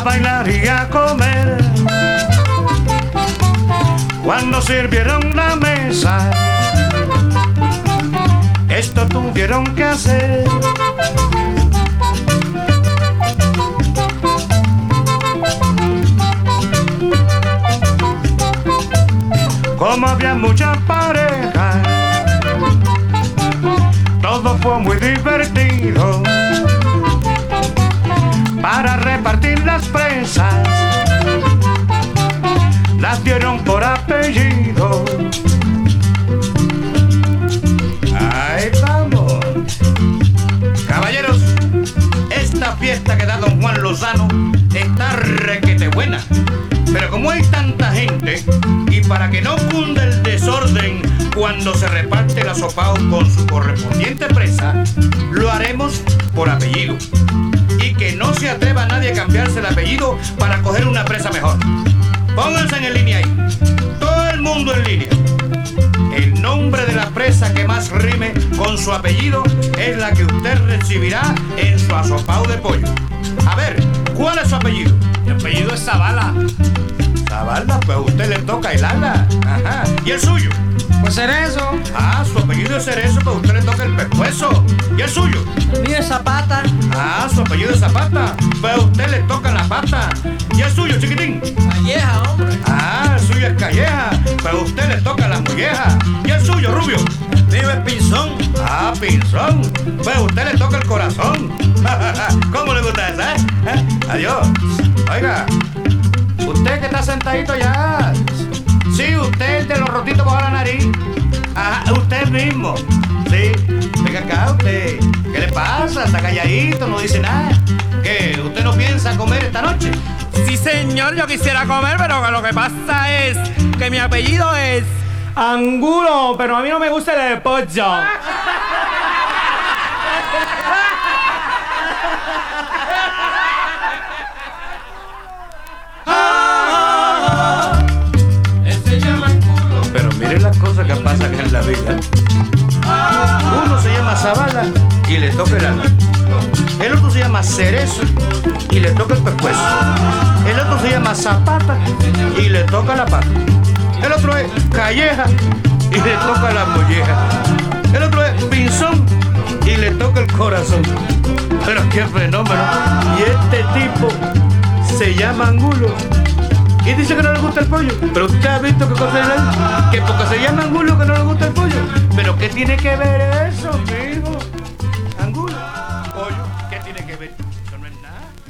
a bailar y a comer. Cuando sirvieron la mesa, esto tuvieron que hacer. Como había muchas parejas, todo fue muy divertido. Para repartir las presas, las dieron por apellido. Ahí vamos. Caballeros, esta fiesta que da don Juan Lozano está requete buena. Pero como hay tanta gente, y para que no cunda el desorden cuando se reparte el asopao con su correspondiente presa, lo haremos por apellido. Y que no se atreva nadie a cambiarse el apellido para coger una presa mejor. Pónganse en línea ahí. Todo el mundo en línea. El nombre de la presa que más rime con su apellido es la que usted recibirá en su asopao de pollo. A ver, ¿cuál es su apellido? Mi apellido es Zavala. Zavala, pues a usted le toca el ala. Ajá. ¿Y el suyo? Pues Cerezo. Ah, su apellido es Cerezo, pero a usted le toca el pescuezo. ¿Y el suyo? El mío es Zapata. Ah, su apellido es Zapata, pero a usted le toca la pata. ¿Y el suyo, chiquitín? Calleja, hombre. Ah, el suyo es Calleja, pero a usted le toca la molleja. ¿Y el suyo, Rubio? El mío es Pinzón. Ah, Pinzón, pues a usted le toca el corazón. ¿Cómo le gusta esa, Adiós. Oiga, usted que está sentadito ya. Sí, usted de los rotitos bajo la nariz. Ajá, usted mismo. Sí, venga acá usted. ¿Qué le pasa? Está calladito, no dice nada. ¿Qué? ¿Usted no piensa comer esta noche? Sí, señor, yo quisiera comer, pero lo que pasa es que mi apellido es Angulo, pero a mí no me gusta el de pollo. Pero miren las cosas que pasan en la vida. Uno se llama Zavala y le toca el ala. El otro se llama Cerezo y le toca el pescuezo. El otro se llama Zapata y le toca la pata. El otro es Calleja y le toca la molleja. El otro es Pinzón y le toca el corazón. Pero qué fenómeno. Y este tipo se llama Angulo y dice que no le gusta el pollo. Pero usted ha visto que cosa es él, que porque se llama Angulo que no le gusta el pollo. Pero ¿qué tiene que ver eso, amigo? Angulo, pollo, ¿qué tiene que ver? Eso no es nada.